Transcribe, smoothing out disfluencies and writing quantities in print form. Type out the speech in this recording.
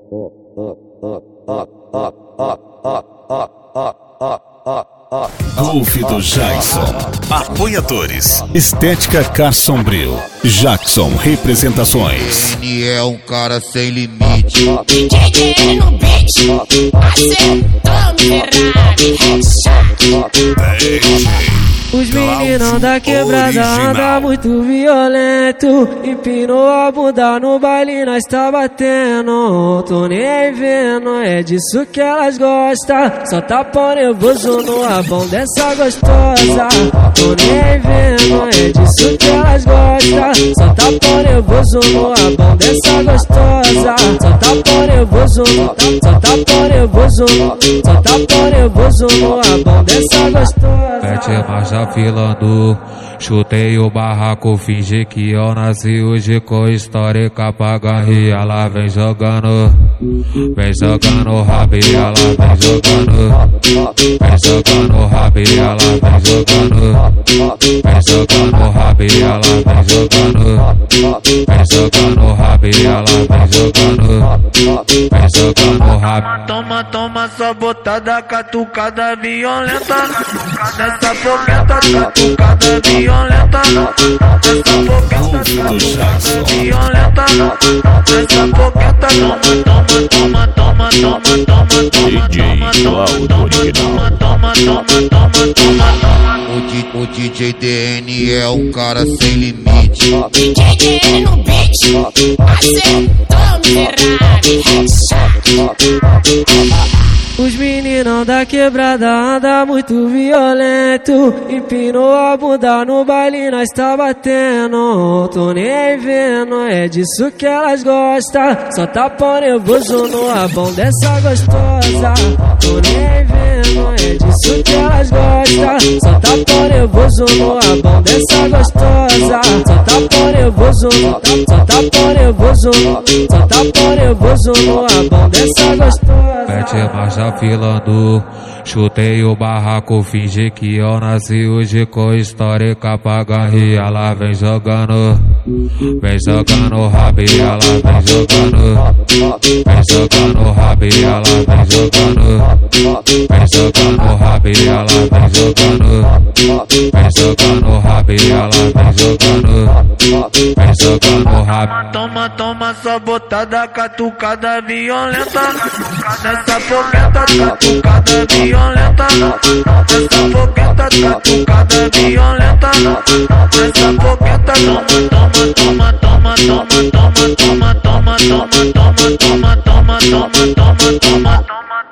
Golf do Jackson. Apoiadores: Estética Car Sombrio, Jackson Representações. Ele é um cara sem limite. DJ no beat, acertando Ferrari, headshot. Os meninão da quebrada anda muito violento. Empinou a bunda no baile, nós tá batendo. Tô nem vendo, é disso que elas gostam. Só tá pau nervoso no rabão dessa gostosa. Tô nem vendo, é disso que elas gostam. Só tá pau nervoso no rabão dessa gostosa. Só tá pau nervoso, só tá pau nervoso, só tá pau nervoso no rabão dessa gostosa. Mete marcha filando, chutei o barraco, fingi que eu nasci hoje com histórica pra garrir. Ela vem jogando rabi, ela vem jogando, vem jogando rabi, ela vem jogando, vem jogando rabi, ela vem jogando, vem jogando rabi, ela vem jogando, vem jogando rabi. Toma, toma sua botada, catucada violenta. Nessa fogueta, catucada violenta. Nessa fogueta, catucada violenta. Nessa fogueta, toma, toma, toma, toma, toma, toma, toma. O DJ DN é um cara sem limite. DJ no beat, acertando Ferrari, headshot. Os meninão da quebrada anda muito violento. Empinou a bunda no baile, nós tá batendo. Tô nem vendo, é disso que elas gostam. Só tá pau nervoso no rabão dessa gostosa. Tô nem vendo, é disso que elas gostam. Só tá pau nervoso no rabão dessa gostosa. Só tá pau nervoso, só tá pau nervoso, só tá pau nervoso no rabão dessa gostosa. Mete marcha filando, chutei o barraco, fingi que eu nasci hoje com histórica pra garrir. Ela vem jogando rabi, ela vem jogando, vem jogando rabi, ela vem jogando, vem jogando rabi, ela vem jogando, vem jogando rabi, ela vem jogando, vem jogando rabi. Toma, toma sua botada, catucada violenta. Nessa fogueta, catucada violenta. Nessa fogueta, catucada violenta. Nessa fogueta, toma, toma, toma, toma, toma, toma, toma, toma, toma, toma, toma, toma, toma, toma.